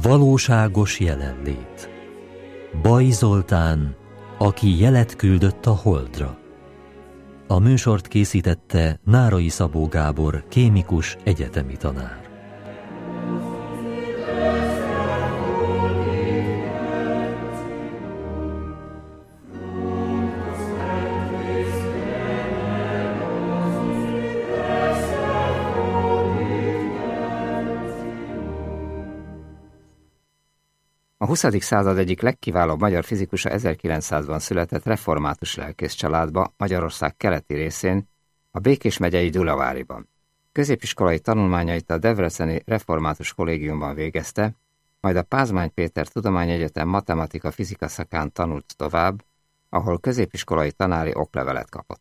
Valóságos jelenlét. Baj Zoltán, aki jelet küldött a Holdra. A műsort készítette Nárai Szabó Gábor, kémikus, egyetemi tanár. A 20. század egyik legkiválóbb magyar fizikusa 1900-ban született református lelkész családba Magyarország keleti részén, a Békés megyei Gyulaváriban. Középiskolai tanulmányait a Debreceni Református Kollégiumban végezte, majd a Pázmány Péter Tudományegyetem matematika-fizika szakán tanult tovább, ahol középiskolai tanári oklevelet kapott.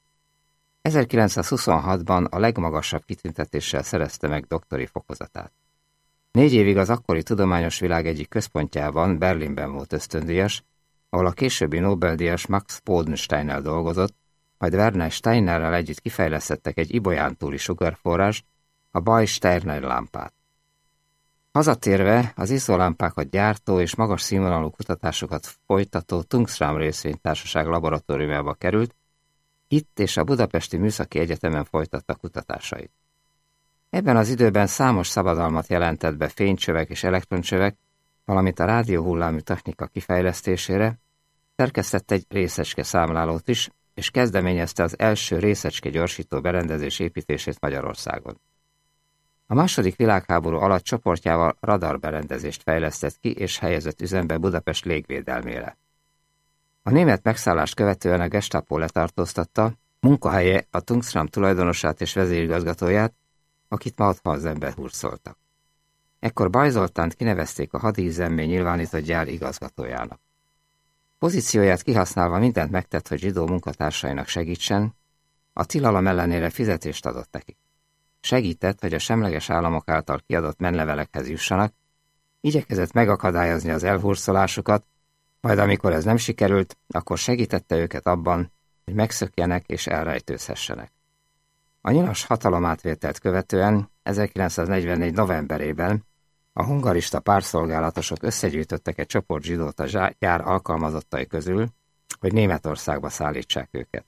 1926-ban a legmagasabb kitüntetéssel szerezte meg doktori fokozatát. 4 évig az akkori tudományos világ egyik központjában, Berlinben volt ösztöndíjas, ahol a későbbi Nobel-díjas Max Bodensteinnel dolgozott, majd Werner Steinerrel együtt kifejlesztettek egy ibolyán túli sugárforrást, a Bay-Steiner lámpát. Hazatérve az izzólámpákat gyártó és magas színvonalú kutatásokat folytató Tungsram részvénytársaság laboratóriumába került, itt és a Budapesti Műszaki Egyetemen folytatta kutatásait. Ebben az időben számos szabadalmat jelentett be fénycsövek és elektroncsövek, valamint a rádióhullámú technika kifejlesztésére, szerkesztett egy részecske számlálót is, és kezdeményezte az első részecske gyorsító berendezés építését Magyarországon. A második világháború alatt csoportjával radarberendezést fejlesztett ki és helyezett üzembe Budapest légvédelmére. A német megszállást követően a Gestapo letartóztatta, munkahelye a Tungsram tulajdonosát és vezérigazgatóját, akit Mauthausenbe hurcoltak. Ekkor Baj Zoltánt kinevezték a hadiüzemmé nyilvánított gyár igazgatójának. Pozícióját kihasználva mindent megtett, hogy zsidó munkatársainak segítsen, a tilalom ellenére fizetést adott nekik. Segített, hogy a semleges államok által kiadott menlevelekhez jussanak, igyekezett megakadályozni az elhurcolásukat, majd amikor ez nem sikerült, akkor segítette őket abban, hogy megszökjenek és elrejtőzhessenek. A nyilas hatalomátvételt követően 1944. novemberében a hungarista pártszolgálatosok összegyűjtöttek egy csoport zsidót a gyár alkalmazottai közül, hogy Németországba szállítsák őket.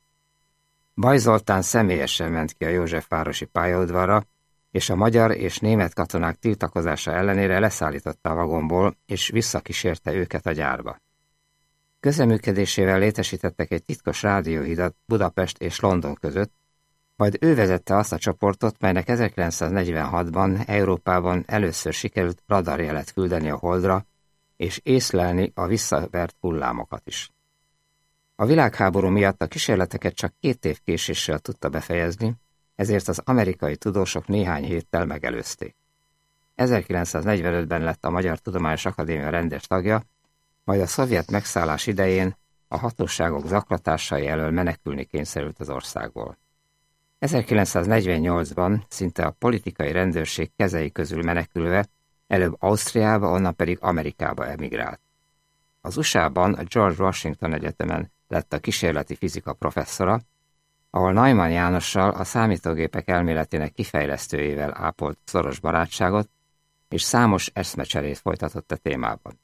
Baj Zoltán személyesen ment ki a Józsefvárosi pályaudvarra, és a magyar és német katonák tiltakozása ellenére leszállította a vagonból, és visszakísérte őket a gyárba. Közreműködésével létesítettek egy titkos rádióhidat Budapest és London között, majd ő vezette azt a csoportot, melynek 1946-ban Európában először sikerült radarjelet küldeni a Holdra, és észlelni a visszavert hullámokat is. A világháború miatt a kísérleteket csak 2 év késéssel tudta befejezni, ezért az amerikai tudósok néhány héttel megelőzték. 1945-ben lett a Magyar Tudományos Akadémia rendes tagja, majd a szovjet megszállás idején a hatóságok zaklatásai elől menekülni kényszerült az országból. 1948-ban szinte a politikai rendőrség kezei közül menekülve előbb Ausztriába, onnan pedig Amerikába emigrált. Az USA-ban a George Washington Egyetemen lett a kísérleti fizika professzora, ahol Neumann Jánossal, a számítógépek elméletének kifejlesztőjével ápolt szoros barátságot, és számos eszmecserét folytatott a témában.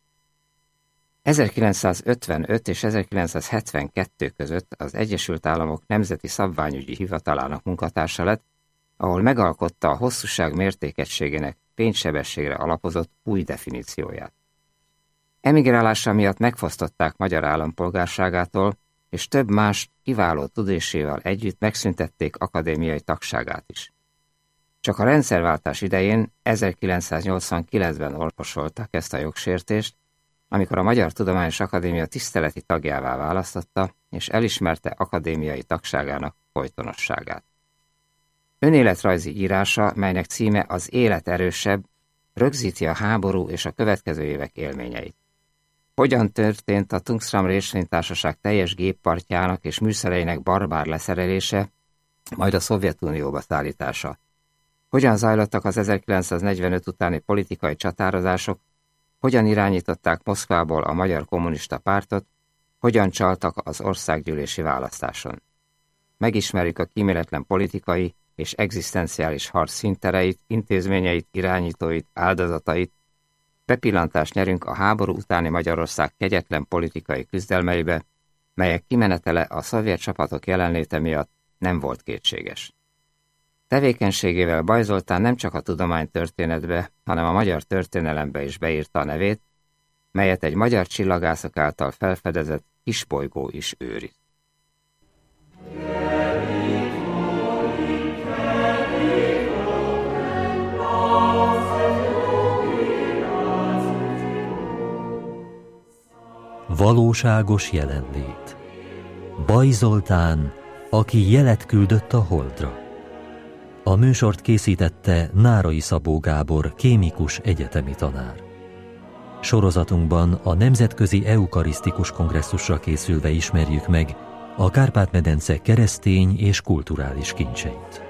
1955 és 1972 között az Egyesült Államok Nemzeti Szabványügyi Hivatalának munkatársa lett, ahol megalkotta a hosszúság mértékegységének fénysebességre alapozott új definícióját. Emigrálása miatt megfosztották magyar állampolgárságától, és több más kiváló tudésével együtt megszüntették akadémiai tagságát is. Csak a rendszerváltás idején 1989-ben orvosolták ezt a jogsértést, amikor a Magyar Tudományos Akadémia tiszteleti tagjává választotta, és elismerte akadémiai tagságának folytonosságát. Önéletrajzi írása, melynek címe Az élet erősebb, rögzíti a háború és a következő évek élményeit. Hogyan történt a Tungsram részvénytársaság teljes géppartjának és műszereinek barbár leszerelése, majd a Szovjetunióba szállítása? Hogyan zajlottak az 1945 utáni politikai csatározások, hogyan irányították Moszkvából a Magyar Kommunista Pártot, hogyan csaltak az országgyűlési választáson. Megismerjük a kíméletlen politikai és egzisztenciális harc színtereit, intézményeit, irányítóit, áldozatait, Bepillantást nyerünk a háború utáni Magyarország kegyetlen politikai küzdelmeibe, melyek kimenetele a szovjet csapatok jelenléte miatt nem volt kétséges. Tevékenységével Baj Zoltán nem csak a tudománytörténetbe, hanem a magyar történelembe is beírta a nevét, melyet egy magyar csillagászok által felfedezett kisbolygó is őriz. Valóságos jelenlét. Baj Zoltán, aki jelet küldött a Holdra. A műsort készítette Nárai Szabó Gábor, kémikus egyetemi tanár. Sorozatunkban a Nemzetközi Eukarisztikus Kongresszusra készülve ismerjük meg a Kárpát-medence keresztény és kulturális kincseit.